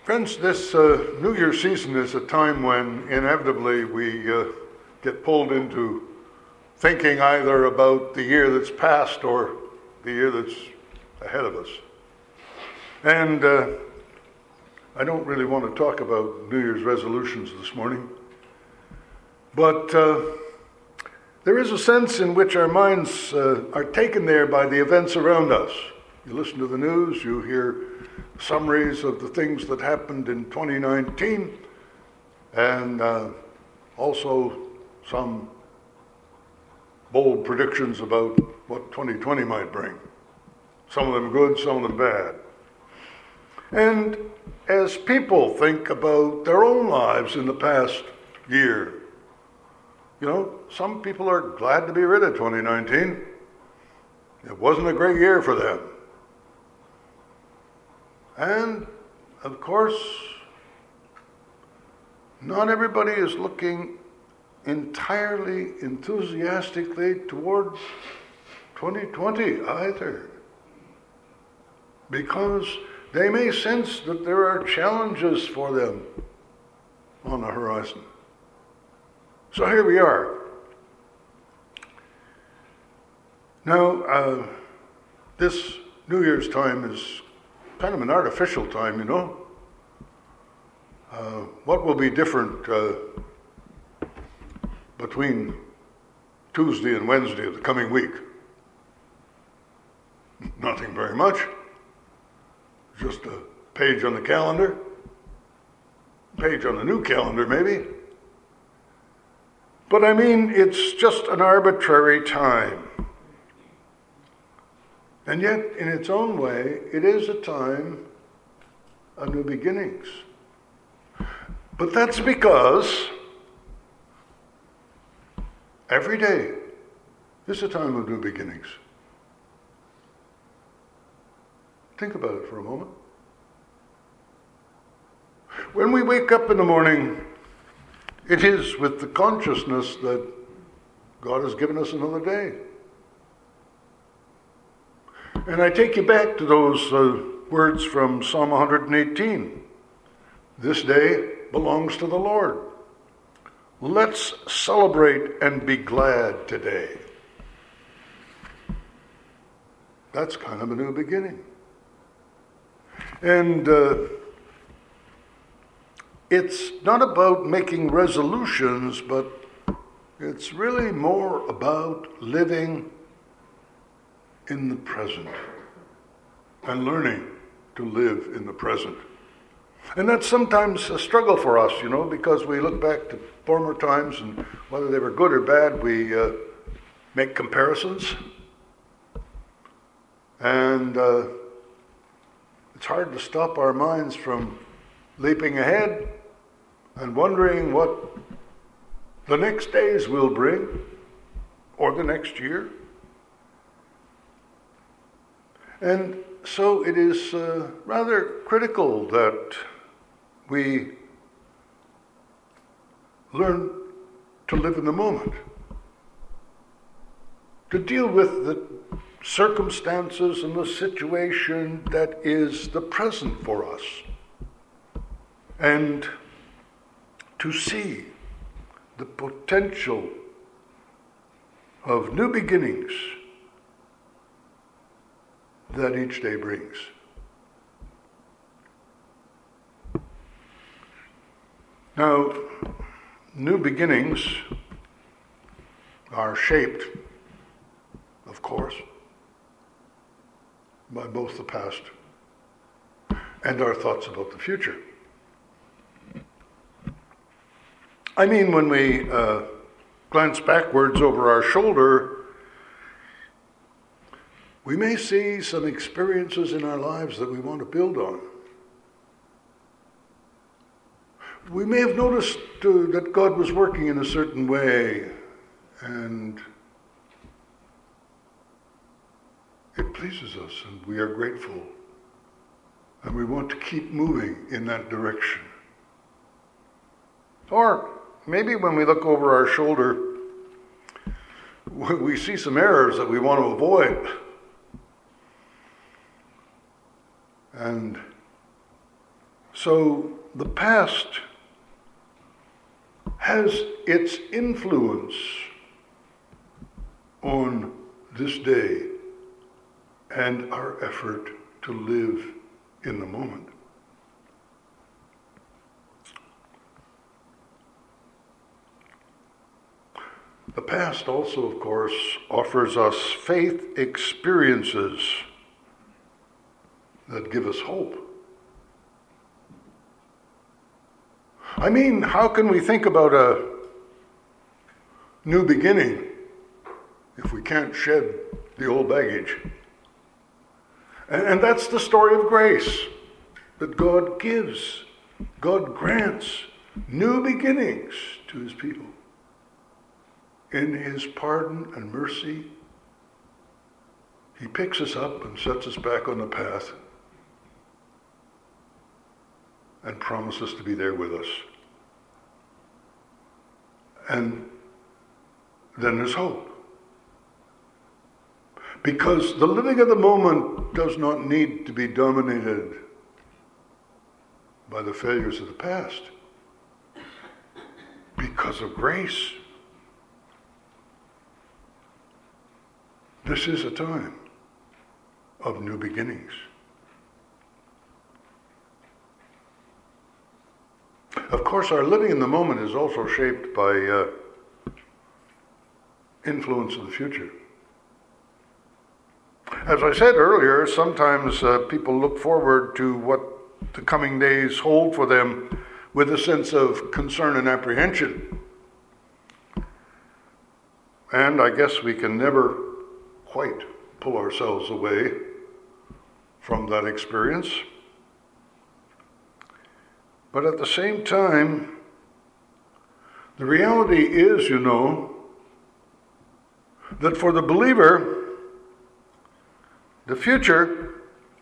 Friends, this New Year season is a time when inevitably we get pulled into thinking either about the year that's passed or the year that's ahead of us. And I don't really want to talk about New Year's resolutions this morning, but there is a sense in which our minds are taken there by the events around us. You listen to the news, you hear summaries of the things that happened in 2019, and also some bold predictions about what 2020 might bring. Some of them good, some of them bad. And as people think about their own lives in the past year, some people are glad to be rid of 2019. It wasn't a great year for them. And, of course, not everybody is looking entirely enthusiastically towards 2020 either, because they may sense that there are challenges for them on the horizon. So here we are. Now, this New Year's time is kind of an artificial time, What will be different between Tuesday and Wednesday of the coming week? Nothing very much. Just a page on the calendar. Page on the new calendar, maybe. But it's just an arbitrary time. And yet, in its own way, it is a time of new beginnings. But that's because every day is a time of new beginnings. Think about it for a moment. When we wake up in the morning, it is with the consciousness that God has given us another day. And I take you back to those words from Psalm 118. This day belongs to the Lord. Let's celebrate and be glad today. That's kind of a new beginning. And it's not about making resolutions, but it's really more about living in the present and learning to live in the present. And that's sometimes a struggle for us, because we look back to former times and whether they were good or bad, we make comparisons. And it's hard to stop our minds from leaping ahead and wondering what the next days will bring or the next year. And so it is rather critical that we learn to live in the moment, to deal with the circumstances and the situation that is the present for us, and to see the potential of new beginnings that each day brings. Now, new beginnings are shaped, of course, by both the past and our thoughts about the future. When we glance backwards over our shoulder, we may see some experiences in our lives that we want to build on. We may have noticed that God was working in a certain way, and it pleases us, and we are grateful, and we want to keep moving in that direction. Or maybe when we look over our shoulder, we see some errors that we want to avoid. And So the past has its influence on this day and our effort to live in the moment. The past also, of course, offers us faith experiences that give us hope. I mean, how can we think about a new beginning if we can't shed the old baggage? And that's the story of grace, that God gives, God grants new beginnings to his people. In his pardon and mercy, he picks us up and sets us back on the path and promises to be there with us. And then there's hope. Because the living of the moment does not need to be dominated by the failures of the past. Because of grace. This is a time of new beginnings. Of course, our living in the moment is also shaped by influence of the future. As I said earlier, sometimes people look forward to what the coming days hold for them with a sense of concern and apprehension. And I guess we can never quite pull ourselves away from that experience. But at the same time, the reality is, that for the believer, the future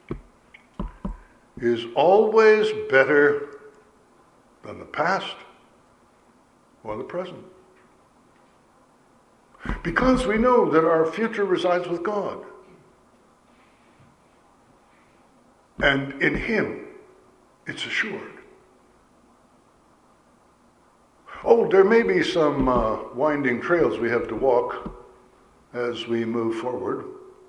is always better than the past or the present. Because we know that our future resides with God. And in him, it's assured. Oh, there may be some winding trails we have to walk as we move forward.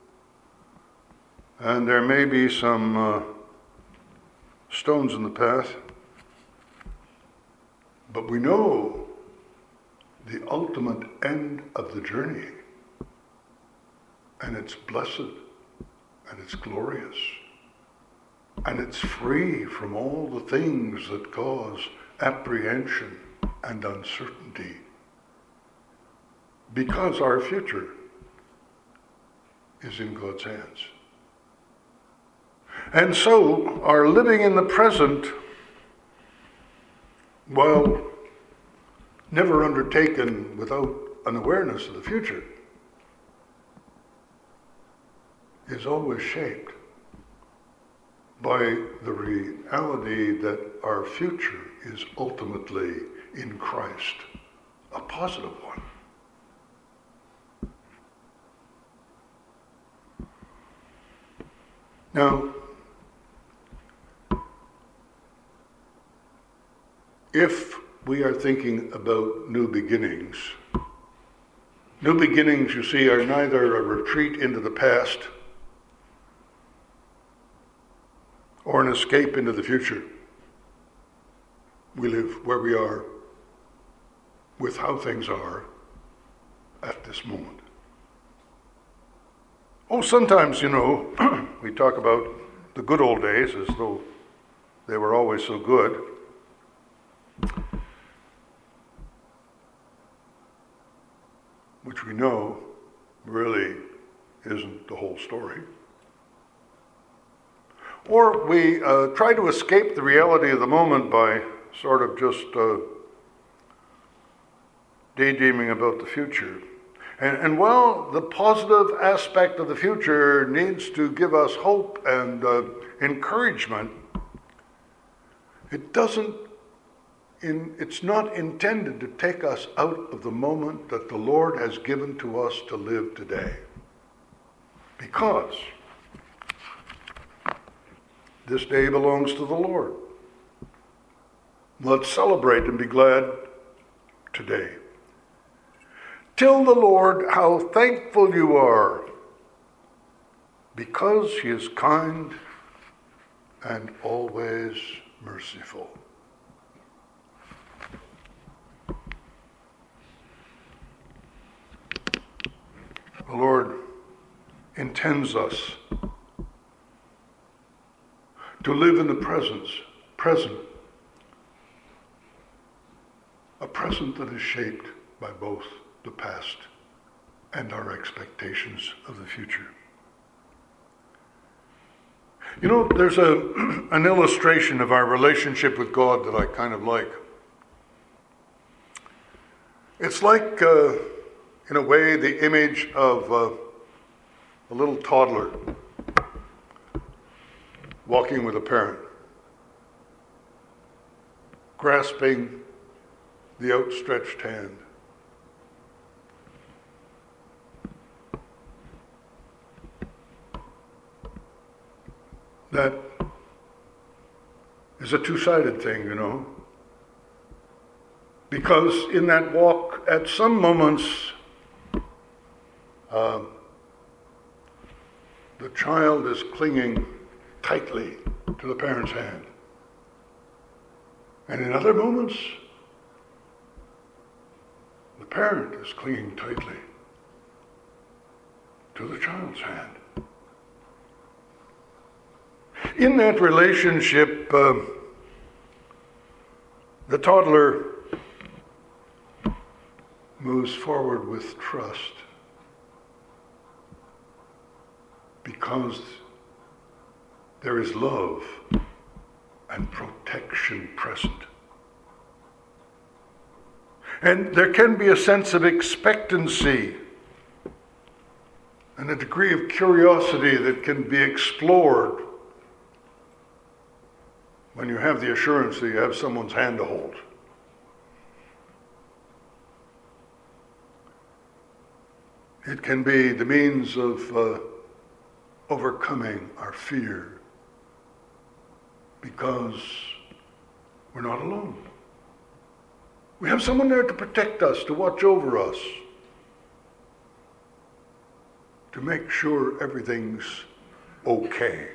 And there may be some stones in the path. But we know the ultimate end of the journey. And it's blessed. And it's glorious. And it's free from all the things that cause apprehension and uncertainty. Because our future is in God's hands. And so, our living in the present, while never undertaken without an awareness of the future, is always shaped by the reality that our future is ultimately in Christ, a positive one. Now, if we are thinking about new beginnings, you see, are neither a retreat into the past or an escape into the future. We live where we are with how things are at this moment. Oh, sometimes, we talk about the good old days as though they were always so good. Which we know really isn't the whole story. Or we try to escape the reality of the moment by sort of just daydreaming about the future. And while the positive aspect of the future needs to give us hope and encouragement, it's not intended to take us out of the moment that the Lord has given to us to live today. Because this day belongs to the Lord. Let's celebrate and be glad today. Tell the Lord how thankful you are, because he is kind and always merciful. The Lord intends us to live in the present, a present that is shaped by both the past and our expectations of the future. You know, there's an illustration of our relationship with God that I kind of like. It's like, in a way, the image of a little toddler walking with a parent, grasping the outstretched hand. That is a two-sided thing, you know. Because in that walk, at some moments, the child is clinging tightly to the parent's hand. And in other moments, the parent is clinging tightly to the child's hand. In that relationship, the toddler moves forward with trust because there is love and protection present. And there can be a sense of expectancy and a degree of curiosity that can be explored when you have the assurance that you have someone's hand to hold. It can be the means of overcoming our fear because we're not alone. We have someone there to protect us, to watch over us, to make sure everything's okay.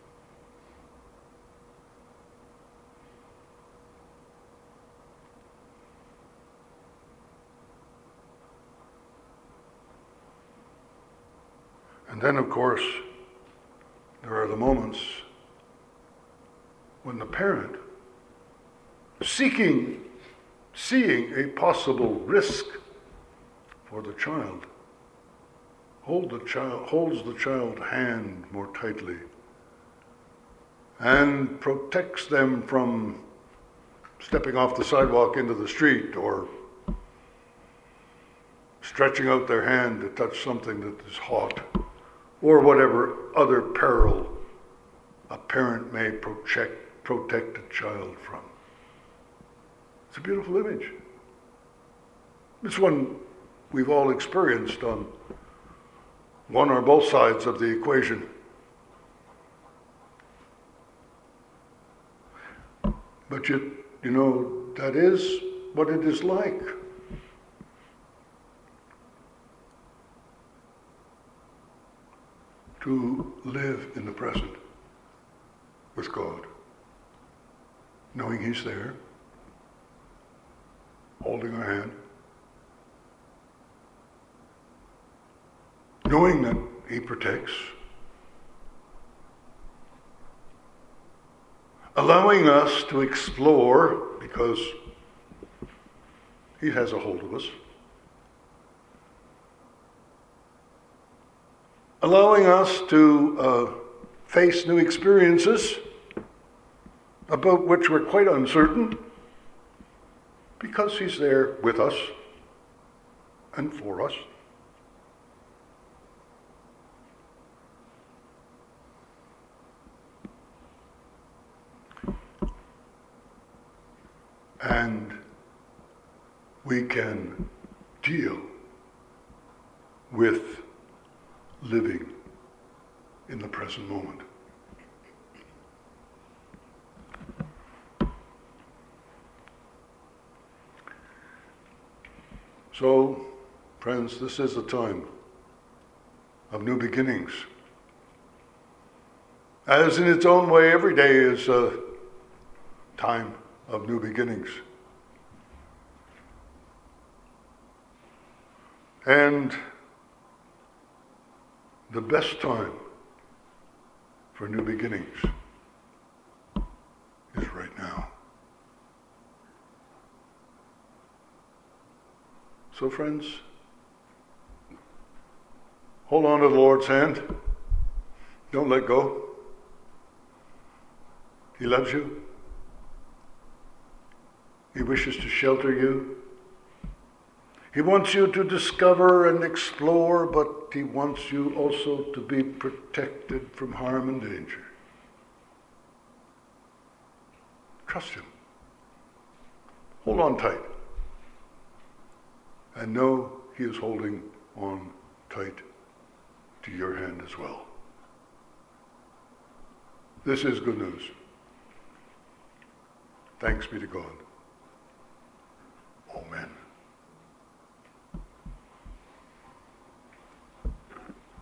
And then, of course, there are the moments when the parent, seeing a possible risk for the child, holds the child's hand more tightly and protects them from stepping off the sidewalk into the street or stretching out their hand to touch something that is hot, or whatever other peril a parent may protect a child from. It's a beautiful image. It's one we've all experienced on one or both sides of the equation. But you know, that is what it is like. To live in the present with God, knowing he's there, holding our hand, knowing that he protects, allowing us to explore because he has a hold of us, allowing us to face new experiences about which we're quite uncertain because he's there with us and for us. And we can deal with living in the present moment. So, friends, this is a time of new beginnings. As in its own way, every day is a time of new beginnings. And the best time for new beginnings is right now. So, friends, hold on to the Lord's hand. Don't let go. He loves you. He wishes to shelter you. He wants you to discover and explore, but he wants you also to be protected from harm and danger. Trust him. Hold on tight. And know he is holding on tight to your hand as well. This is good news. Thanks be to God.